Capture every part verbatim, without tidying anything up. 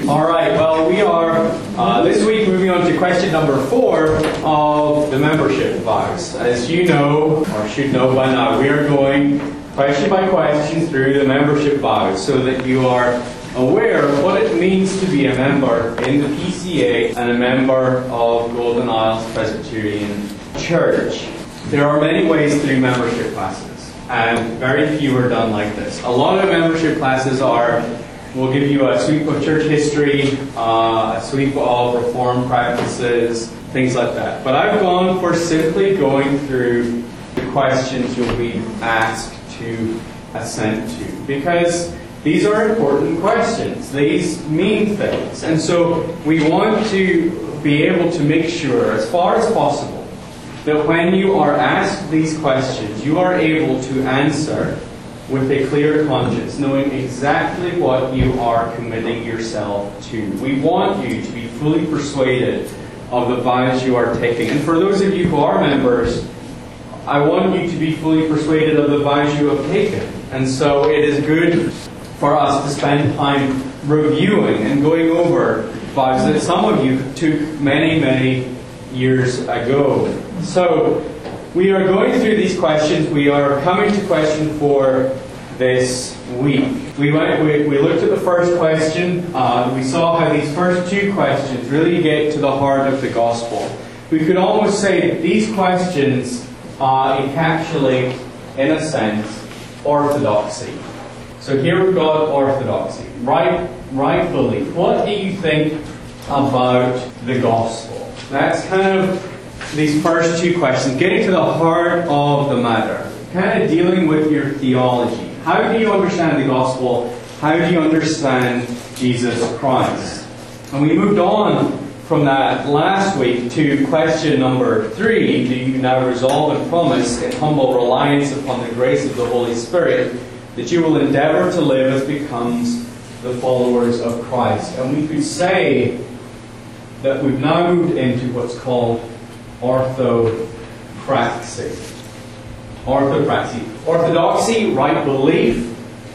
Alright, well we are uh, this week moving on to question number four of the membership vows. As you know, or should know by now, we are going question by question through the membership vows so that you are aware of what it means to be a member in the P C A and a member of Golden Isles Presbyterian Church. There are many ways to do membership classes, and very few are done like this. A lot of membership classes are We'll give you a sweep of church history, uh, a sweep of reform practices, things like that. But I've gone for simply going through the questions you'll be asked to assent to, because these are important questions. These mean things. And so we want to be able to make sure, as far as possible, that when you are asked these questions, you are able to answer with a clear conscience, knowing exactly what you are committing yourself to. We want you to be fully persuaded of the vows you are taking. And for those of you who are members, I want you to be fully persuaded of the vows you have taken. And so it is good for us to spend time reviewing and going over vows that some of you took many, many years ago. So we are going through these questions. We are coming to question four this week. We went. We, we looked at the first question. Uh, we saw how these first two questions really get to the heart of the gospel. We could almost say that these questions uh, encapsulate, in a sense, orthodoxy. So here we've got orthodoxy, right, right belief. What do you think about the gospel? That's kind of these first two questions, getting to the heart of the matter, kind of dealing with your theology. How do you understand the gospel? How do you understand Jesus Christ? And we moved on from that last week to question number three. Do you now resolve and promise in humble reliance upon the grace of the Holy Spirit that you will endeavour to live as becomes the followers of Christ? And we could say that we've now moved into what's called orthopraxy. Orthopraxy. Orthodoxy, right belief.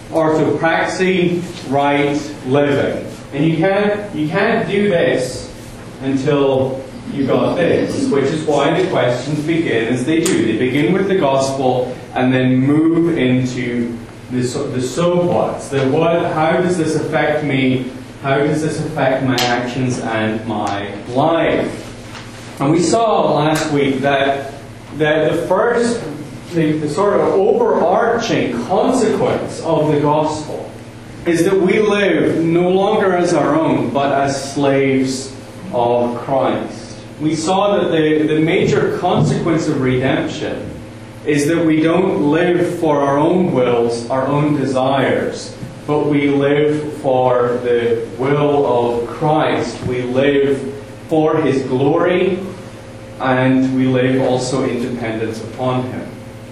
Orthopraxy, right living. And you can't you can't do this until you got this, which is why the questions begin as they do. They begin with the gospel and then move into the the so whats. The what? How does this affect me? How does this affect my actions and my life? And we saw last week that, that the first, the, the sort of overarching consequence of the gospel is that we live no longer as our own, but as slaves of Christ. We saw that the, the major consequence of redemption is that we don't live for our own wills, our own desires, but we live for the will of Christ. We live for His glory, and we live also in dependence upon Him.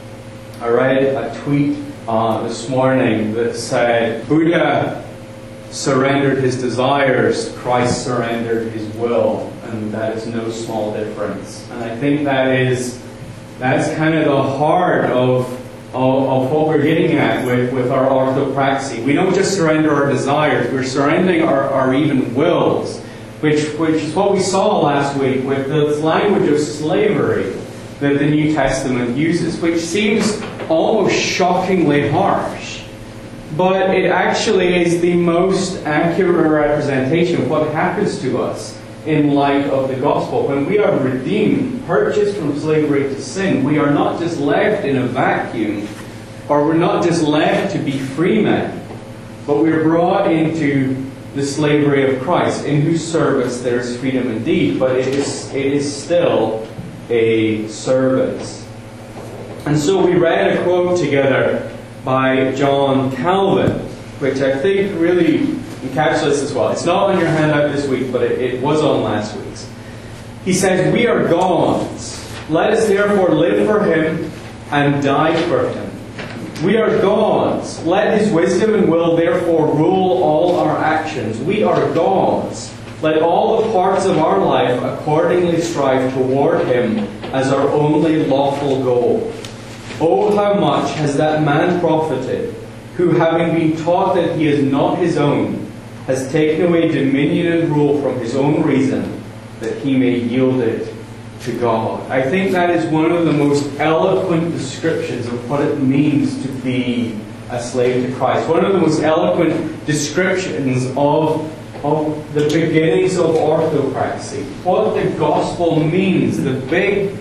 I read a tweet uh, this morning that said, Buddha surrendered his desires, Christ surrendered his will, and that is no small difference. And I think that is that's kind of the heart of, of, of what we're getting at with, with our orthopraxy. We don't just surrender our desires, we're surrendering our, our even wills. Which, which is what we saw last week with this language of slavery that the New Testament uses, which seems almost shockingly harsh. But it actually is the most accurate representation of what happens to us in light of the gospel. When we are redeemed, purchased from slavery to sin, we are not just left in a vacuum, or we're not just left to be free men, but we're brought into the slavery of Christ, in whose service there is freedom indeed, but it is it is still a service. And so we read a quote together by John Calvin, which I think really encapsulates this well. It's not on your handout this week, but it, it was on last week's. He says, "We are God's. Let us therefore live for Him and die for Him. We are God's. Let His wisdom and will therefore rule all our actions. We are God's. Let all the parts of our life accordingly strive toward Him as our only lawful goal. Oh, how much has that man profited, who, having been taught that he is not his own, has taken away dominion and rule from his own reason, that he may yield it to God. I think that is one of the most eloquent descriptions of what it means to be a slave to Christ. One of the most eloquent descriptions of, of the beginnings of orthopraxy. What the gospel means, the big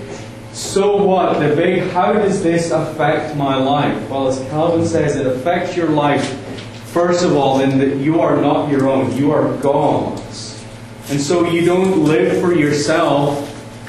so what, the big how does this affect my life? Well, as Calvin says, it affects your life, first of all, in that you are not your own, you are God's. And so you don't live for yourself,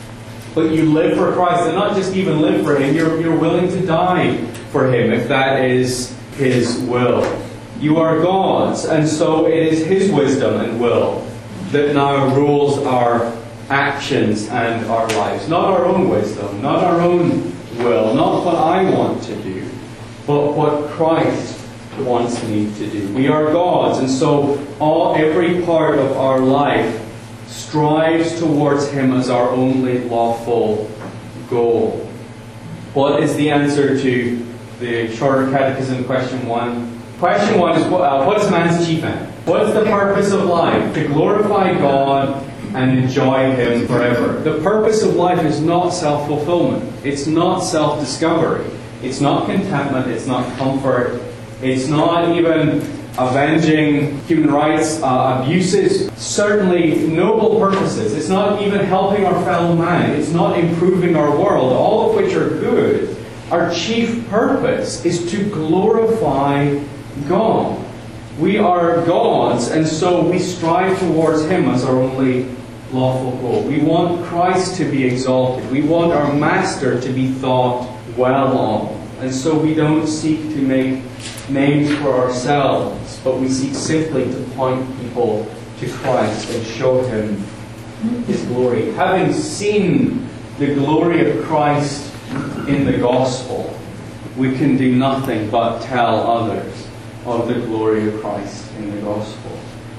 but you live for Christ. And not just even live for Him, you're, you're willing to die for Him, if that is His will. You are God's, and so it is His wisdom and will that now rules our actions and our lives. Not our own wisdom, not our own will, not what I want to do, but what Christ wants me to do. We are God's, and so all every part of our life strives towards Him as our only lawful goal. What is the answer to the Shorter Catechism, question one? Question one is, uh, what is man's chief end? What is the purpose of life? To glorify God and enjoy Him forever. The purpose of life is not self-fulfillment. It's not self-discovery. It's not contentment. It's not comfort. It's not even avenging human rights uh, abuses. Certainly noble purposes. It's not even helping our fellow man. It's not improving our world, all of which are good. Our chief purpose is to glorify God. We are God's, and so we strive towards Him as our only lawful goal. We want Christ to be exalted. We want our Master to be thought well of. And so we don't seek to make names for ourselves, but we seek simply to point people to Christ and show Him His glory. Having seen the glory of Christ in the gospel, we can do nothing but tell others of the glory of Christ in the gospel.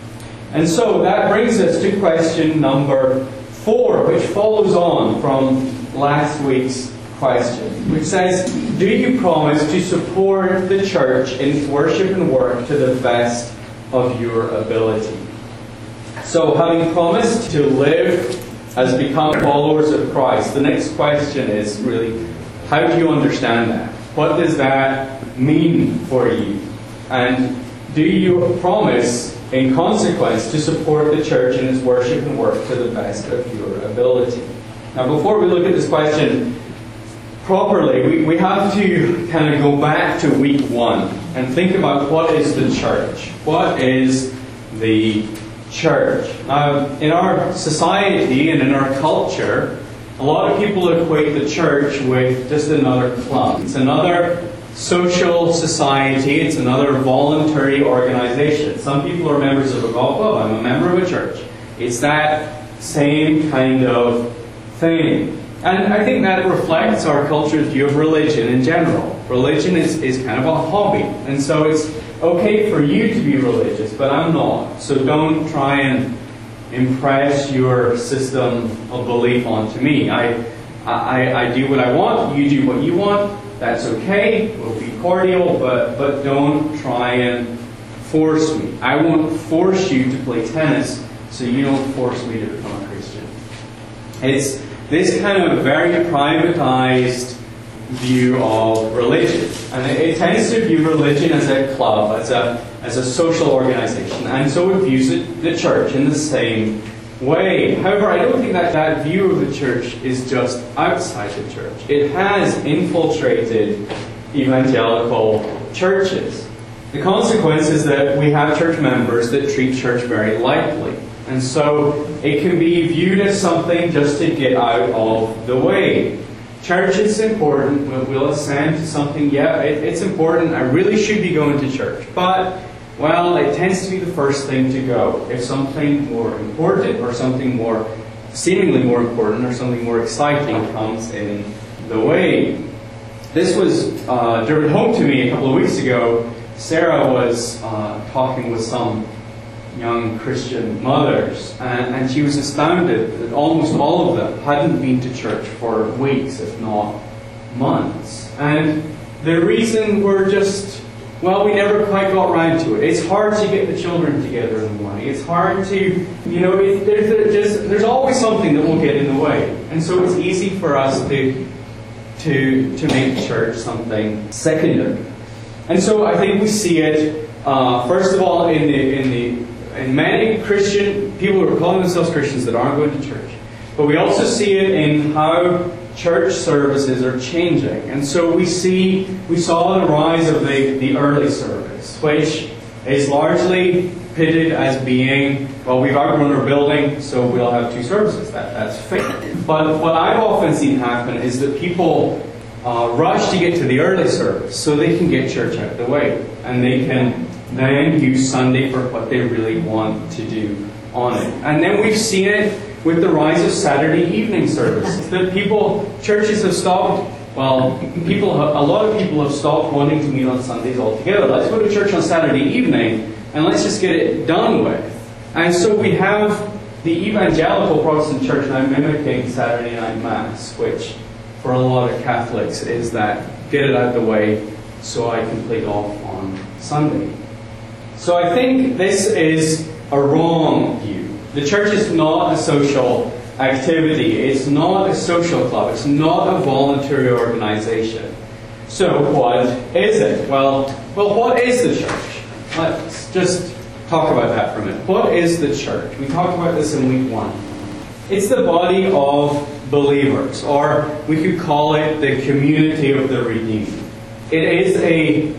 And so that brings us to question number four, which follows on from last week's question, which says, do you promise to support the church in its worship and work to the best of your ability? So, having promised to live as become followers of Christ, the next question is really, how do you understand that? What does that mean for you? And do you promise, in consequence, to support the church in its worship and work to the best of your ability? Now, before we look at this question properly, we, we have to kind of go back to week one and think about what is the church? What is the church? Now, in our society and in our culture, a lot of people equate the church with just another club. It's another social society. It's another voluntary organization. Some people are members of a golf club. I'm a member of a church. It's that same kind of thing. And I think that reflects our culture's view of religion in general. Religion is, is kind of a hobby. And so it's okay for you to be religious, but I'm not. So don't try and impress your system of belief onto me. I, I, I do what I want. You do what you want. That's okay. We'll be cordial, but, but don't try and force me. I won't force you to play tennis, so you don't force me to become a Christian. It's this kind of very privatized view of religion. And it, it tends to view religion as a club, as a, as a social organization. And so it views it, the church in the same way. However, I don't think that that view of the church is just outside the church. It has infiltrated evangelical churches. The consequence is that we have church members that treat church very lightly. And so it can be viewed as something just to get out of the way. Church is important. We'll assent to something. Yeah, it, it's important. I really should be going to church. But well, it tends to be the first thing to go. If something more important or something more seemingly more important or something more exciting comes in the way. This was uh, driven home to me a couple of weeks ago. Sarah was uh, talking with some young Christian mothers, and, and she was astounded that almost all of them hadn't been to church for weeks, if not months. And the reason were just well, we never quite got around to it. It's hard to get the children together in the morning. It's hard to, you know, it, there's, there's, just, there's always something that will get in the way. And so it's easy for us to, to, to make church something secondary. And so I think we see it, uh, first of all, in the, in the, in many Christian people who are calling themselves Christians that aren't going to church. But we also see it in how church services are changing. And so we see, we saw the rise of the, the early service, which is largely pitted as being, well, we've outgrown our building, so we'll have two services. That, that's fair. But what I've often seen happen is that people uh, rush to get to the early service so they can get church out of the way. And they can then use Sunday for what they really want to do on it. And then we've seen it with the rise of Saturday evening service. That people, churches have stopped, well, people, have, a lot of people have stopped wanting to meet on Sundays altogether. Let's go to church on Saturday evening and let's just get it done with. And so we have the evangelical Protestant church now mimicking Saturday night Mass, which for a lot of Catholics is that get it out of the way so I can play golf on Sunday. So I think this is a wrong view. The church is not a social activity. It's not a social club. It's not a voluntary organization. So what is it? Well, well, what is the church? Let's just talk about that for a minute. What is the church? We talked about this in week one. It's the body of believers, or we could call it the community of the redeemed. It is a,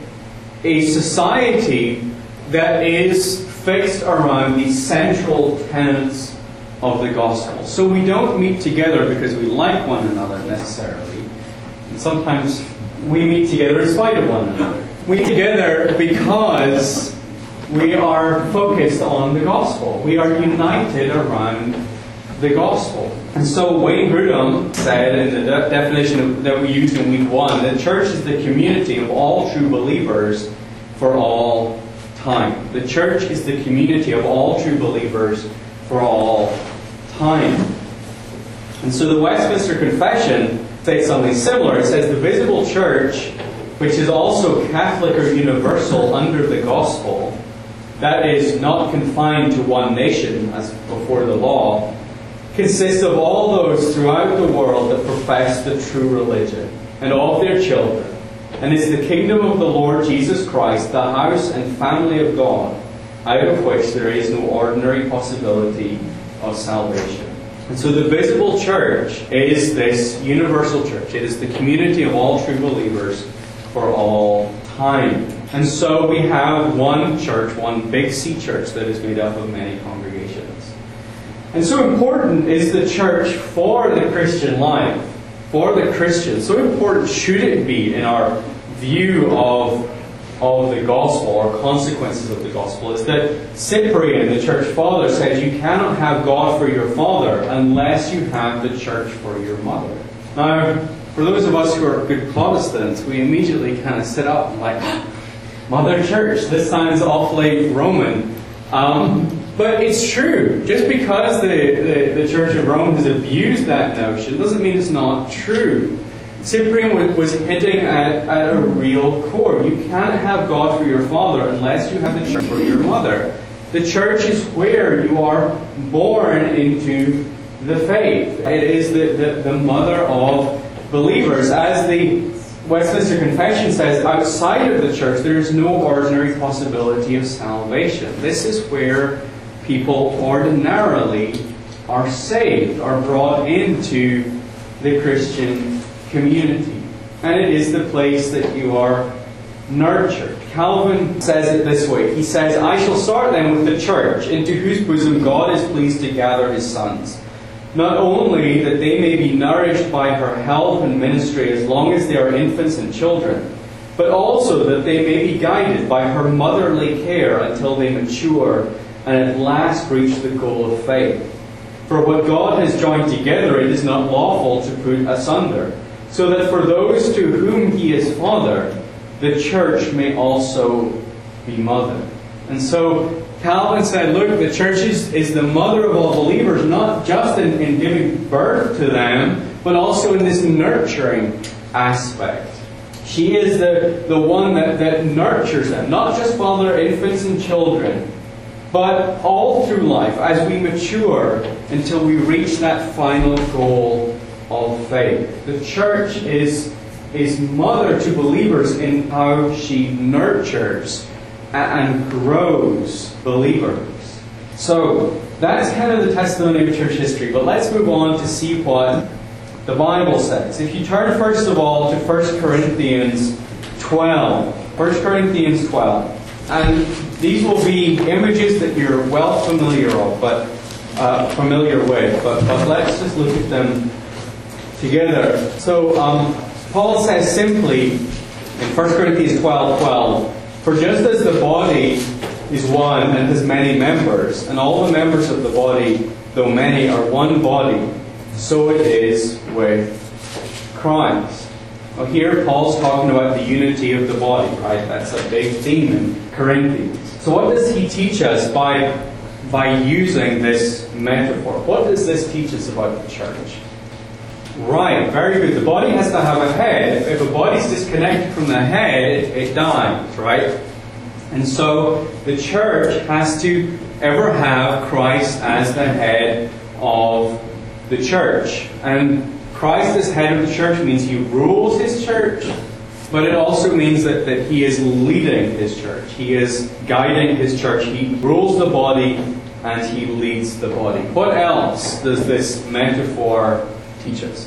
a society that is fixed around the central tenets of the gospel. So we don't meet together because we like one another necessarily. And sometimes we meet together in spite of one another. We meet together because we are focused on the gospel. We are united around the gospel. And so Wayne Grudem said in the de- definition of, that we used in week one, the church is the community of all true believers for all time. The church is the community of all true believers for all time. And so the Westminster Confession says something similar. It says the visible church, which is also Catholic or universal under the gospel, that is not confined to one nation as before the law, consists of all those throughout the world that profess the true religion, and all of their children, and is the kingdom of the Lord Jesus Christ, the house and family of God, out of which there is no ordinary possibility of salvation. And so the visible church is this universal church. It is the community of all true believers for all time. And so we have one church, one big C church that is made up of many congregations. And so important is the church for the Christian life, for the Christian. So important should it be in our view of, of the gospel or consequences of the gospel is that Cyprian, the church father, said you cannot have God for your father unless you have the church for your mother. Now, for those of us who are good Protestants, we immediately kind of sit up and like, Mother Church, this sounds awfully Roman. Um, but it's true. Just because the, the, the Church of Rome has abused that notion doesn't mean it's not true. Cyprian was hinting at, at a real core. You can't have God for your father unless you have the church for your mother. The church is where you are born into the faith. It is the, the, the mother of believers. As the Westminster Confession says, outside of the church there is no ordinary possibility of salvation. This is where people ordinarily are saved, are brought into the Christian community. And it is the place that you are nurtured. Calvin says it this way. He says, I shall start then with the church, into whose bosom God is pleased to gather his sons. Not only that they may be nourished by her help and ministry as long as they are infants and children, but also that they may be guided by her motherly care until they mature and at last reach the goal of faith. For what God has joined together it is not lawful to put asunder, so that for those to whom he is father, the church may also be mother. And so Calvin said, look, the church is, is the mother of all believers, not just in, in giving birth to them, but also in this nurturing aspect. She is the, the one that, that nurtures them, not just while they're infants and children, but all through life as we mature until we reach that final goal of faith. The church is, is mother to believers in how she nurtures and grows believers. So that's kind of the testimony of church history. But let's move on to see what the Bible says. If you turn first of all to First Corinthians twelve. First Corinthians twelve. And these will be images that you're well familiar of, but uh, familiar with. But, but let's just look at them together. So um, Paul says simply in First Corinthians twelve twelve, "For just as the body is one and has many members, and all the members of the body, though many, are one body, so it is with Christ." Well, here Paul's talking about the unity of the body, right? That's a big theme in Corinthians. So what does he teach us by, by using this metaphor? What does this teach us about the church? Right, very good. The body has to have a head. If a body's disconnected from the head, it, it dies, right? And so the church has to ever have Christ as the head of the church. And Christ as head of the church means He rules His church, but it also means that, that He is leading His church. He is guiding His church. He rules the body and He leads the body. What else does this metaphor teach us?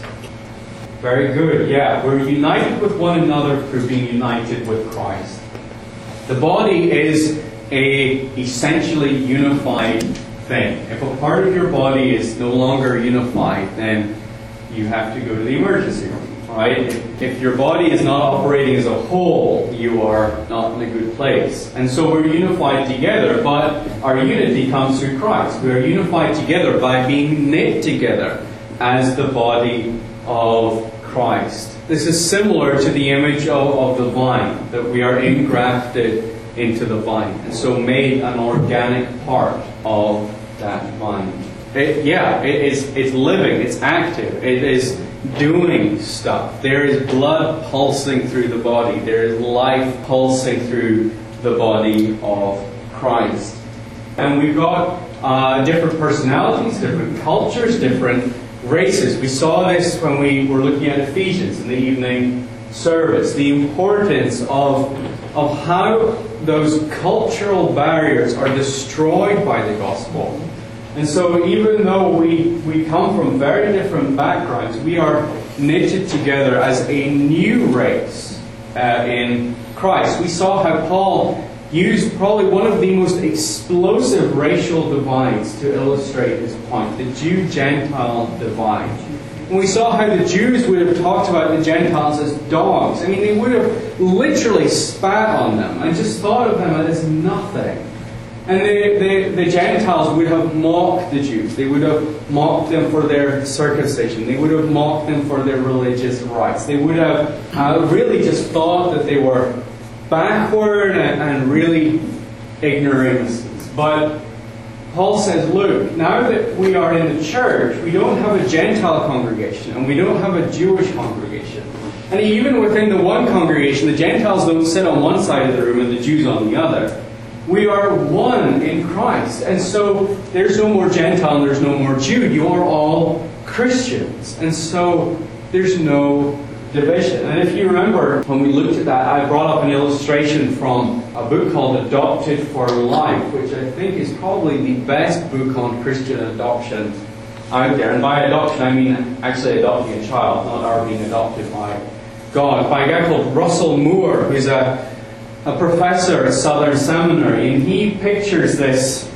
Very good. Yeah, we're united with one another through being united with Christ. The body is a essentially unified thing. If a part of your body is no longer unified, then you have to go to the emergency room, right? If, if your body is not operating as a whole, you are not in a good place. And so we're unified together, but our unity comes through Christ. We are unified together by being knit together as the body of Christ. This is similar to the image of, of the vine, that we are engrafted into the vine, and so made an organic part of that vine. It, yeah, it is, it's living, it's active, it is doing stuff. There is blood pulsing through the body. There is life pulsing through the body of Christ. And we've got uh, different personalities, different cultures, different races. We saw this when we were looking at Ephesians in the evening service. The importance of, of how those cultural barriers are destroyed by the gospel. And so even though we, we come from very different backgrounds, we are knitted together as a new race uh, in Christ. We saw how Paul used probably one of the most explosive racial divides to illustrate his point, the Jew-Gentile divide. And we saw how the Jews would have talked about the Gentiles as dogs. I mean, they would have literally spat on them and just thought of them as nothing. And the, the, the Gentiles would have mocked the Jews. They would have mocked them for their circumcision. They would have mocked them for their religious rites. They would have uh, really just thought that they were backward and, and really ignoramuses. But Paul says, look, now that we are in the church, we don't have a Gentile congregation and we don't have a Jewish congregation. And even within the one congregation, the Gentiles don't sit on one side of the room and the Jews on the other. We are one in Christ. And so there's no more Gentile and there's no more Jew. You are all Christians. And so there's no division. And if you remember, when we looked at that, I brought up an illustration from a book called Adopted for Life, which I think is probably the best book on Christian adoption out there. And by adoption, I mean actually adopting a child, not our being adopted by God. By a guy called Russell Moore, who's a, a professor at Southern Seminary. And he pictures this,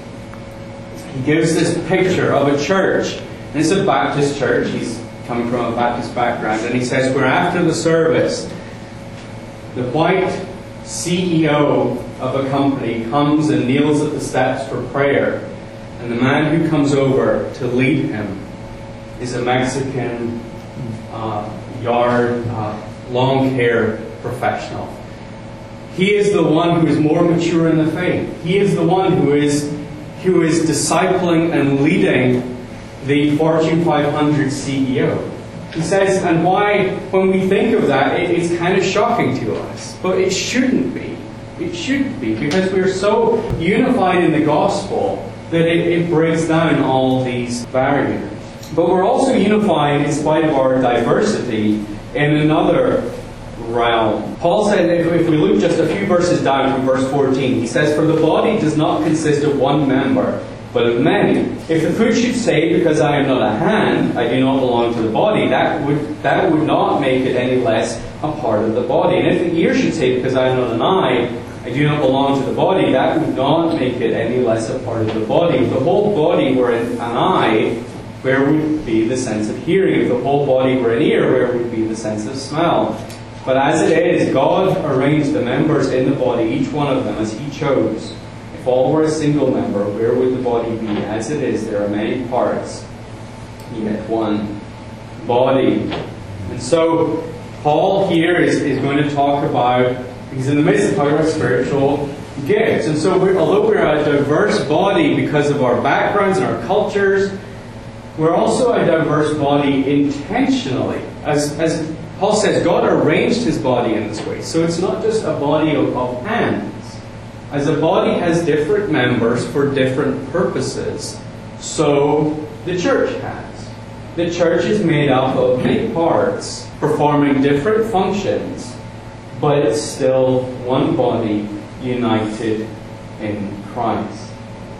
he gives this picture of a church. And it's a Baptist church. He's coming from a Baptist background, and he says, where after the service, the white C E O of a company comes and kneels at the steps for prayer, and the man who comes over to lead him is a Mexican uh, yard, uh, long-haired professional. He is the one who is more mature in the faith. He is the one who is who is discipling and leading the Fortune five hundred C E O. He says, and why, when we think of that, it, it's kind of shocking to us. But it shouldn't be. It shouldn't be, because we're so unified in the gospel that it, it breaks down all these barriers. But we're also unified in spite of our diversity in another realm. Paul said, if, if we look just a few verses down from verse fourteen, he says, "For the body does not consist of one member, but of many. If the foot should say, because I am not a hand, I do not belong to the body, that would that would not make it any less a part of the body. And if the ear should say, because I am not an eye, I do not belong to the body, that would not make it any less a part of the body. If the whole body were an, an eye, where would be the sense of hearing? If the whole body were an ear, where would be the sense of smell? But as it is, God arranged the members in the body, each one of them, as He chose. If all were a single member, where would the body be? As it is, there are many parts, yet one body." And so, Paul here is, is going to talk about, he's in the midst of talking about spiritual gifts. And so, we're, although we're a diverse body because of our backgrounds and our cultures, we're also a diverse body intentionally. As, as Paul says, God arranged His body in this way. So it's not just a body of, of hands. As a body has different members for different purposes, so the church has. The church is made up of many parts performing different functions, but it's still one body united in Christ.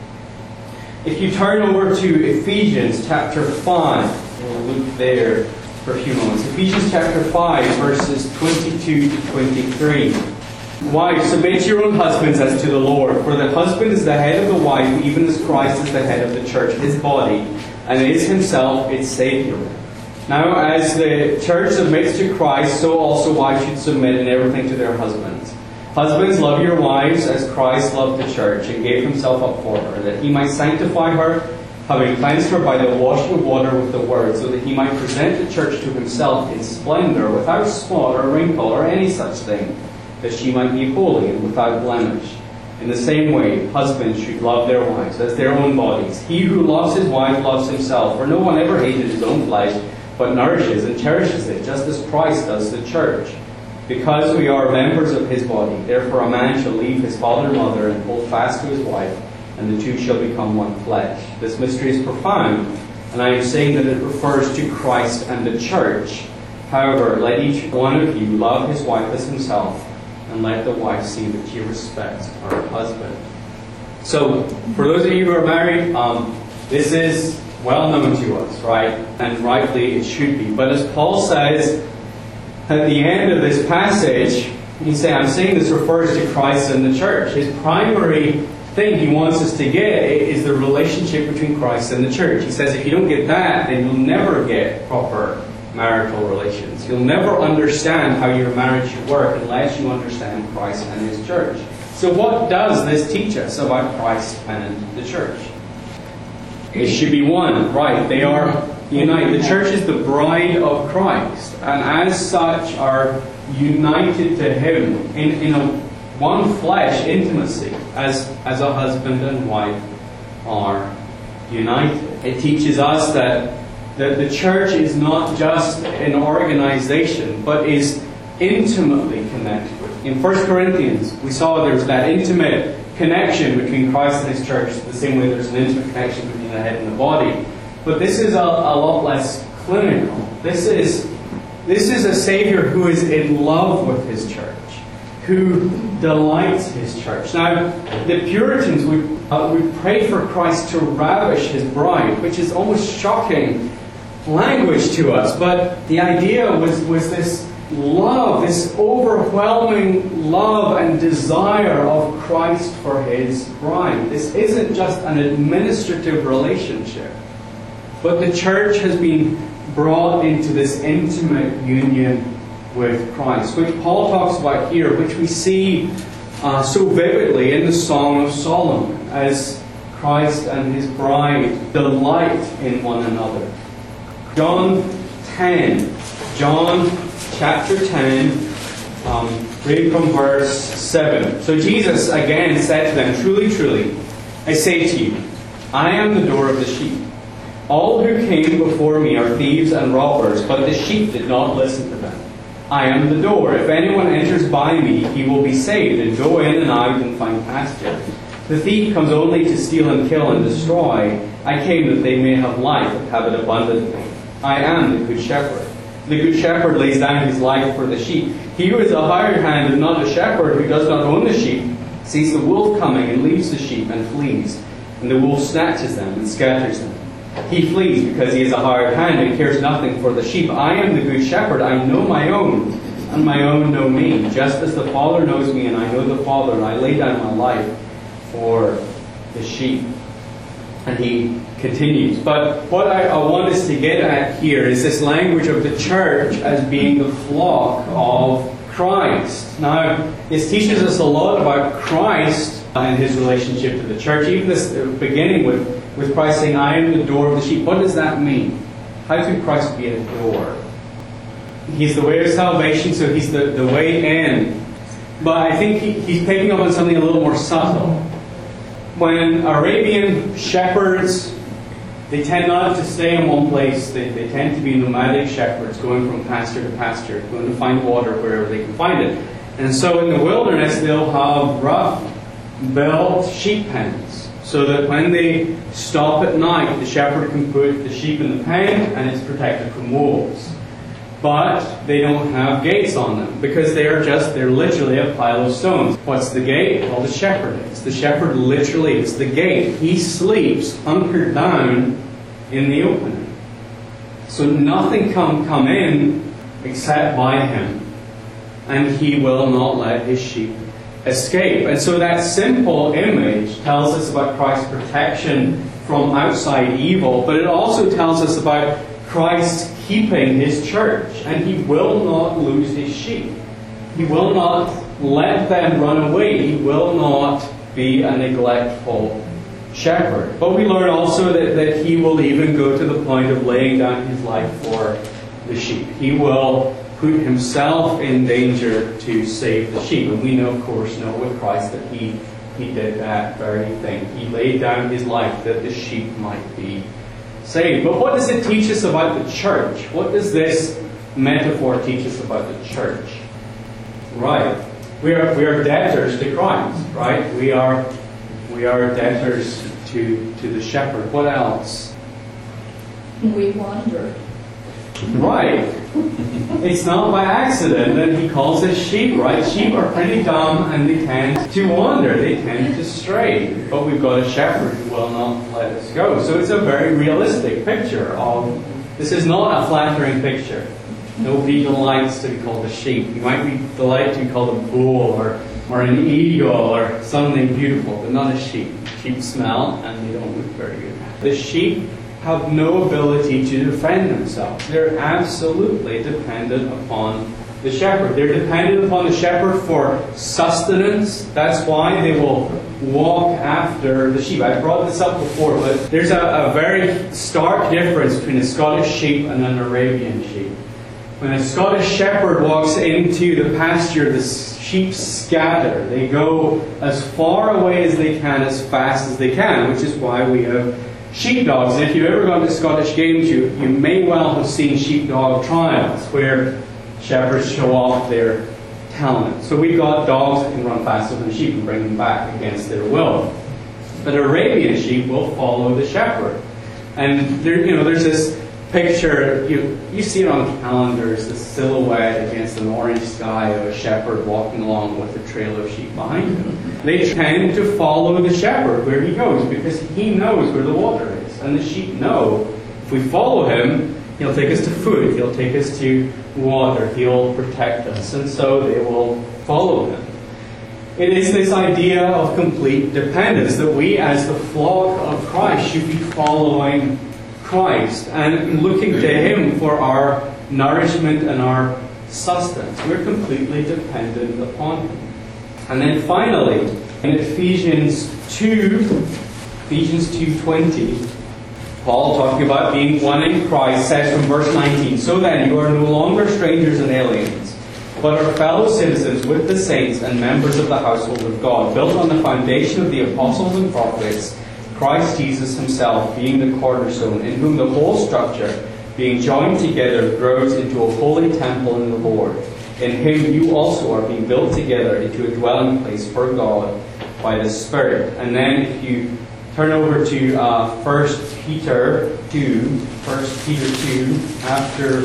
If you turn over to Ephesians chapter five, we'll look there for a few moments. Ephesians chapter five, verses twenty-two to twenty-three. "Wives, submit to your own husbands as to the Lord. For the husband is the head of the wife, even as Christ is the head of the church, His body, and is Himself its Savior. Now, as the church submits to Christ, so also wives should submit in everything to their husbands. Husbands, love your wives as Christ loved the church and gave Himself up for her, that He might sanctify her, having cleansed her by the washing of water with the word, so that He might present the church to Himself in splendor, without spot or wrinkle or any such thing, that she might be holy and without blemish. In the same way, husbands should love their wives as their own bodies. He who loves his wife loves himself, for no one ever hated his own flesh, but nourishes and cherishes it, just as Christ does the church. Because we are members of His body, therefore a man shall leave his father and mother and hold fast to his wife, and the two shall become one flesh. This mystery is profound, and I am saying that it refers to Christ and the church. However, let each one of you love his wife as himself, and let the wife see that she respects her husband." So, for those of you who are married, um, this is well known to us, right? And rightly it should be. But as Paul says at the end of this passage, he's saying, I'm saying this refers to Christ and the church. His primary thing he wants us to get is the relationship between Christ and the church. He says if you don't get that, then you'll never get proper marital relations. You'll never understand how your marriage should work unless you understand Christ and His church. So what does this teach us about Christ and the church? It should be one, right? They are united. The church is the bride of Christ, and as such are united to Him in, in a one flesh intimacy, as, as a husband and wife are united. It teaches us that that the church is not just an organization, but is intimately connected with. In First Corinthians, we saw there's that intimate connection between Christ and His church, the same way there's an intimate connection between the head and the body. But this is a, a lot less clinical. This is, this is a Savior who is in love with His church, who delights His church. Now, the Puritans would, uh, would pray for Christ to ravish His bride, which is almost shocking language to us, but the idea was, was this love, this overwhelming love and desire of Christ for His bride. This isn't just an administrative relationship, but the church has been brought into this intimate union with Christ, which Paul talks about here, which we see uh, so vividly in the Song of Solomon, as Christ and His bride delight in one another. John ten. John chapter ten, um, reading from verse seven. So Jesus again said to them, "Truly, truly, I say to you, I am the door of the sheep. All who came before me are thieves and robbers, but the sheep did not listen to them. I am the door. If anyone enters by me, he will be saved, and go in and out and find pasture. The thief comes only to steal and kill and destroy. I came that they may have life and have it abundantly. I am the good shepherd. The good shepherd lays down his life for the sheep. He who is a hired hand and not a shepherd, who does not own the sheep, sees the wolf coming and leaves the sheep and flees. And the wolf snatches them and scatters them. He flees because he is a hired hand and cares nothing for the sheep. I am the good shepherd. I know my own, and my own know me. Just as the Father knows me, and I know the Father, and I lay down my life for the sheep. And he continues. But what I, I want us to get at here is this language of the church as being the flock of Christ. Now, this teaches us a lot about Christ and his relationship to the church. Even this beginning with, with Christ saying, I am the door of the sheep. What does that mean? How could Christ be a door? He's the way of salvation, so he's the, the way in. But I think he, he's picking up on something a little more subtle. When Arabian shepherds, they tend not to stay in one place. They, they tend to be nomadic shepherds, going from pasture to pasture, going to find water wherever they can find it. And so in the wilderness, they'll have rough built sheep pens, so that when they stop at night, the shepherd can put the sheep in the pen and it's protected from wolves. But they don't have gates on them, because they are just, they're literally a pile of stones. What's the gate? Well, the shepherd is. The shepherd literally is the gate. He sleeps hunkered down in the opening. So nothing can come in except by him. And he will not let his sheep escape. And so that simple image tells us about Christ's protection from outside evil, but it also tells us about Christ keeping his church, and he will not lose his sheep. He will not let them run away. He will not be a neglectful shepherd. But we learn also that, that he will even go to the point of laying down his life for the sheep. He will put himself in danger to save the sheep. And we know, of course, know with Christ that he, he did that very thing. He laid down his life that the sheep might be saved. But what does it teach us about the church? What does this metaphor teach us about the church? Right. We are we are debtors to Christ, right? We are we are debtors to to the shepherd. What else? We wander. Right. It's not by accident that he calls us sheep, right? Sheep are pretty dumb and they tend to wander. They tend to stray. But we've got a shepherd who will not let us go. So it's a very realistic picture of... This is not a flattering picture. Nobody delights to be called a sheep. You might be delighted to be called a bull or, or an eagle or something beautiful, but not a sheep. Sheep smell and they don't look very good. The sheep have no ability to defend themselves. They're absolutely dependent upon the shepherd. They're dependent upon the shepherd for sustenance. That's why they will walk after the sheep. I brought this up before, but there's a, a very stark difference between a Scottish sheep and an Arabian sheep. When a Scottish shepherd walks into the pasture, the sheep scatter. They go as far away as they can, as fast as they can, which is why we have sheepdogs. And if you've ever gone to Scottish games, you, you may well have seen sheepdog trials where shepherds show off their talent. So we've got dogs that can run faster than sheep and bring them back against their will. But Arabian sheep will follow the shepherd. And there, you know, there's this picture, you, you see it on calendars, the silhouette against an orange sky of a shepherd walking along with a trail of sheep behind him. They tend to follow the shepherd where he goes because he knows where the water is. And the sheep know if we follow him, he'll take us to food, he'll take us to water, he'll protect us. And so they will follow him. It is this idea of complete dependence that we as the flock of Christ should be following Christ and looking to him for our nourishment and our sustenance. We're completely dependent upon him. And then finally, in Ephesians two, Ephesians two twenty, Paul, talking about being one in Christ, says from verse nineteen, "So then you are no longer strangers and aliens, but are fellow citizens with the saints and members of the household of God, built on the foundation of the apostles and prophets, Christ Jesus himself being the cornerstone, in whom the whole structure, being joined together, grows into a holy temple in the Lord. In him you also are being built together into a dwelling place for God by the Spirit. And then if you turn over to uh, First Peter two, First Peter two, after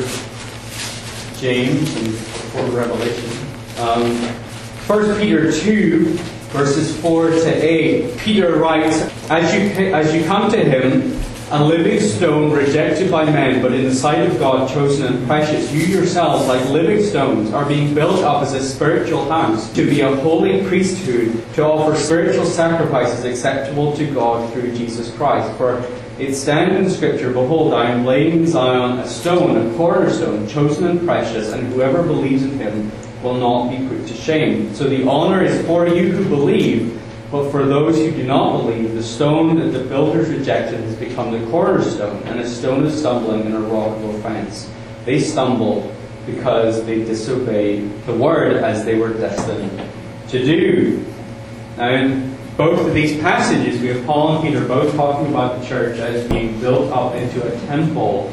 James and before Revelation. Um, First Peter two, verses four to eight. Peter writes, as you, as you come to him, a living stone rejected by men, but in the sight of God chosen and precious, you yourselves, like living stones, are being built up as a spiritual house, to be a holy priesthood, to offer spiritual sacrifices acceptable to God through Jesus Christ. For it stands in Scripture, behold, I am laying in Zion a stone, a cornerstone, chosen and precious, and whoever believes in him will not be put to shame. So the honor is for you who believe, but for those who do not believe, the stone that the builders rejected has become the cornerstone, and a stone of stumbling and a rock of offense. They stumbled because they disobeyed the word as they were destined to do. Now, in both of these passages, we have Paul and Peter both talking about the church as being built up into a temple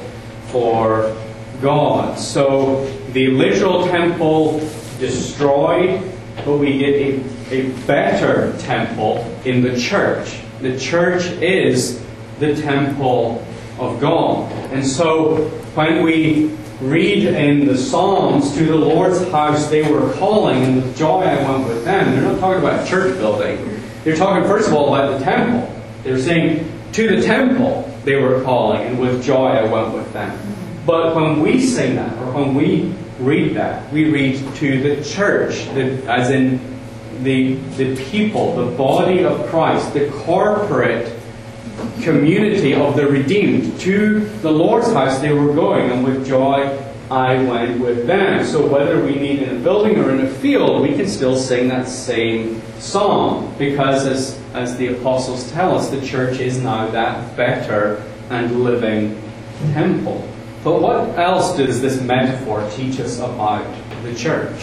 for God. So the literal temple destroyed, but we get a, a better temple in the church. The church is the temple of God. And so when we read in the Psalms, to the Lord's house they were calling, and with joy I went with them, they're not talking about a church building. They're talking first of all about the temple. They're saying, to the temple they were calling, and with joy I went with them. But when we sing that, or when we read that, we read to the church, the, as in the, the people, the body of Christ, the corporate community of the redeemed. To the Lord's house they were going, and with joy I went with them. So whether we meet in a building or in a field, we can still sing that same song, because as, as the apostles tell us, the church is now that better and living temple. But what else does this metaphor teach us about the church?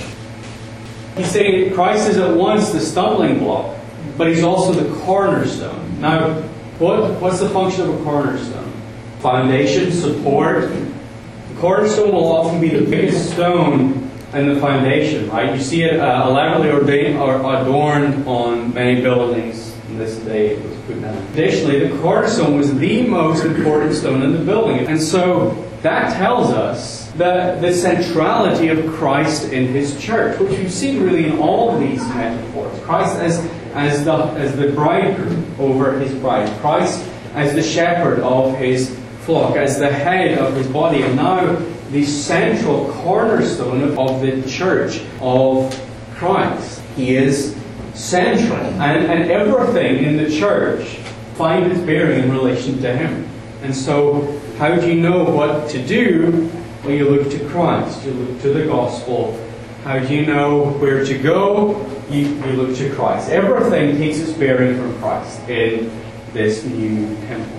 He's saying Christ is at once the stumbling block, but he's also the cornerstone. Now, what, what's the function of a cornerstone? Foundation, support. The cornerstone will often be the biggest stone in the foundation, right? You see it uh, elaborately ordained or adorned on many buildings. In this day it was put down. Additionally, the cornerstone was the most important stone in the building. And so that tells us that the centrality of Christ in his church, which you see really in all of these metaphors. Christ as, as, the, as the bridegroom over his bride. Christ as the shepherd of his flock, as the head of his body. And now the central cornerstone of the church of Christ. He is central. And, and everything in the church finds its bearing in relation to him. And so, how do you know what to do? Well, you look to Christ. You look to the gospel. How do you know where to go? You, you look to Christ. Everything takes its bearing from Christ in this new temple.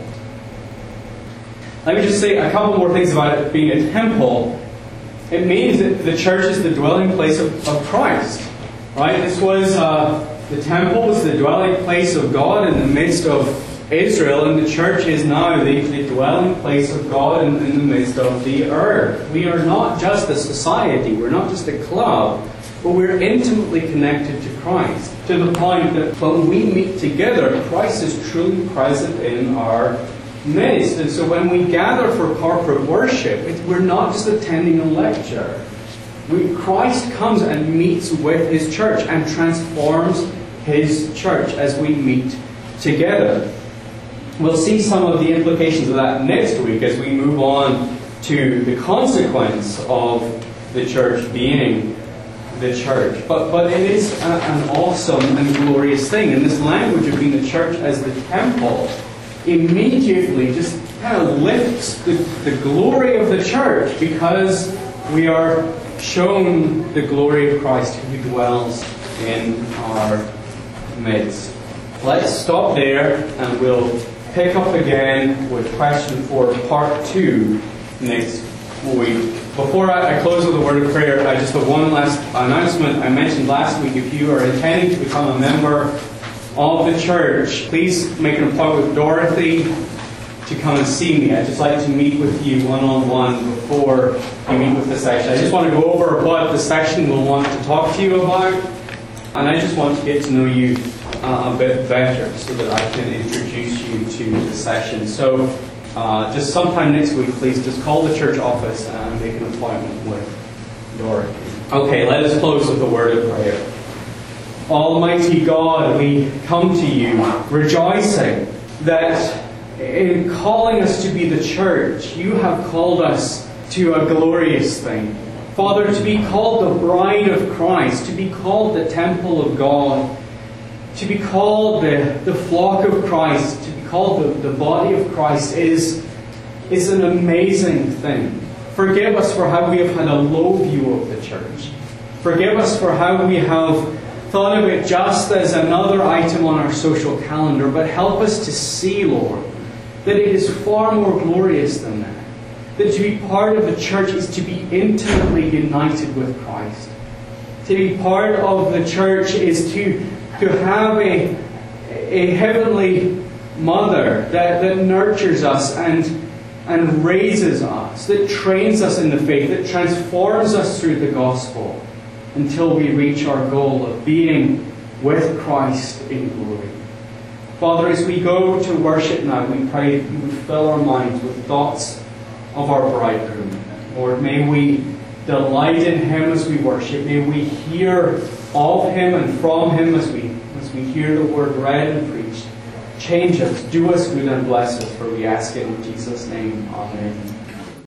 Let me just say a couple more things about it being a temple. It means that the church is the dwelling place of, of Christ. Right? This was, uh, the temple was the dwelling place of God in the midst of Israel, and the church is now the, the dwelling place of God in, in the midst of the earth. We are not just a society, we're not just a club, but we're intimately connected to Christ, to the point that when we meet together, Christ is truly present in our midst. And so when we gather for corporate worship, it, we're not just attending a lecture. We, Christ comes and meets with his church and transforms his church as we meet together. We'll see some of the implications of that next week as we move on to the consequence of the church being the church. But, but it is a, an awesome and glorious thing. And this language of being the church as the temple immediately just kind of lifts the, the glory of the church, because we are shown the glory of Christ who dwells in our midst. Let's stop there, and we'll pick up again with question for part two next week. Before I, I close with a word of prayer, I just have one last announcement. I mentioned last week, if you are intending to become a member of the church, please make an appointment with Dorothy to come and see me. I'd just like to meet with you one-on-one before you meet with the section. I just want to go over what the section will want to talk to you about, and I just want to get to know you uh, a bit better so that I can introduce you to the section. So uh, just sometime next week, please just call the church office and make an appointment with Dorothy. Okay, let us close with a word of prayer. Almighty God, we come to you rejoicing that in calling us to be the church, you have called us to a glorious thing. Father, to be called the bride of Christ, to be called the temple of God, to be called the, the flock of Christ, to be called the, the body of Christ is, is an amazing thing. Forgive us for how we have had a low view of the church. Forgive us for how we have thought of it just as another item on our social calendar, but help us to see, Lord, that it is far more glorious than that. That to be part of the church is to be intimately united with Christ. To be part of the church is to, to have a, a heavenly mother that, that nurtures us and, and raises us, that trains us in the faith, that transforms us through the gospel until we reach our goal of being with Christ in glory. Father, as we go to worship now, we pray that you would fill our minds with thoughts of our bridegroom. Lord, may we delight in him as we worship. May we hear of him and from him as we, as we hear the word read and preached. Change us, do us good and bless us, for we ask it in Jesus' name. Amen.